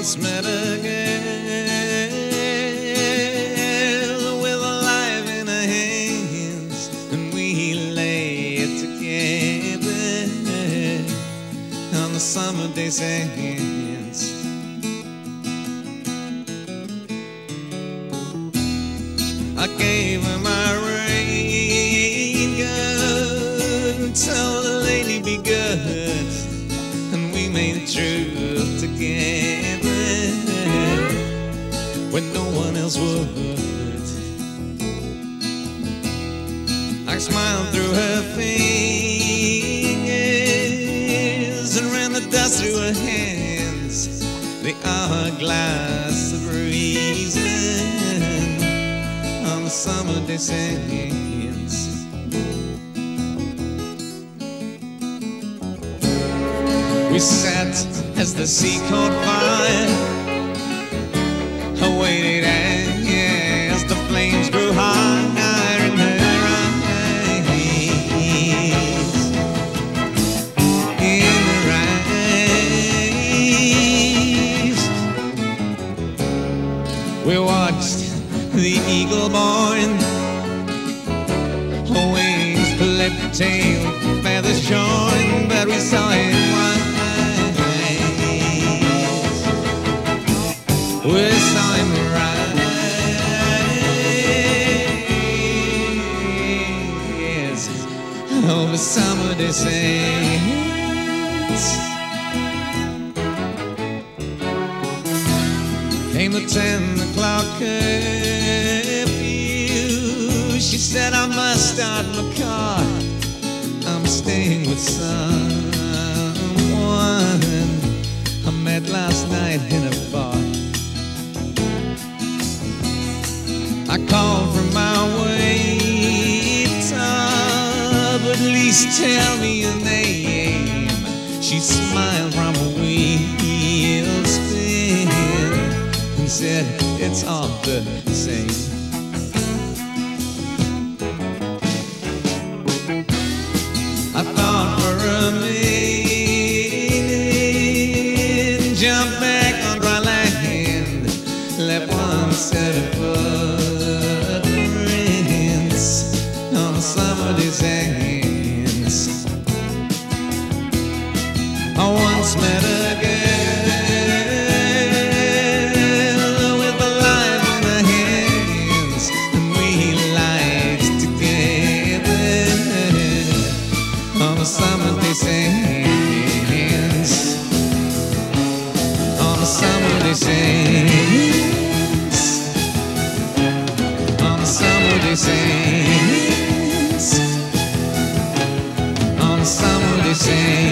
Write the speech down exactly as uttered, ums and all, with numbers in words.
once met a girl with a life in her hands, and we lay together on the summer day sands. I gave her my rain gun and told the lady be good, and we made the truth together when no one else would. I smiled through her fingers and ran the dust through her hands, the hourglass of reason on the summer day sands. We sat as the sea caught fire, waited as the flames grew higher in her eyes, in her eyes. We watched the eagle born, wings flipped, tail feathers shorn, but we saw it rise. We saw him rise over summer day sands. Came the ten o'clock curfew. She said I must start my car, I'm staying with someone I met last night in a bar. I called from my waiter, but at least tell me your name. She smiled from a wheel spin and said it's all the same. I thought for a minute, jumped back on dry land, left one set of footprints on the summer day sands. I once met a girl with a life in her hands, and we lied together on the summer day sands, on the summer day sands, on the summer day sands, on the summer day sands.